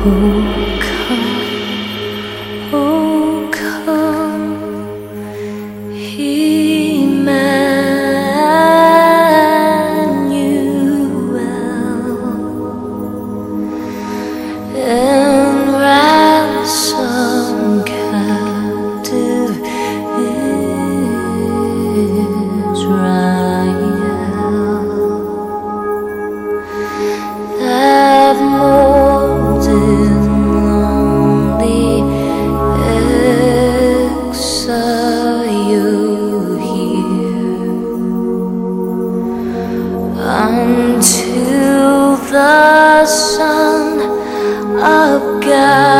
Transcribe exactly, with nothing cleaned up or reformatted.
Oh, come, oh, come, Emmanuel, and ransom captive Israel, that mourned in lonely exile. You hear until the Son of God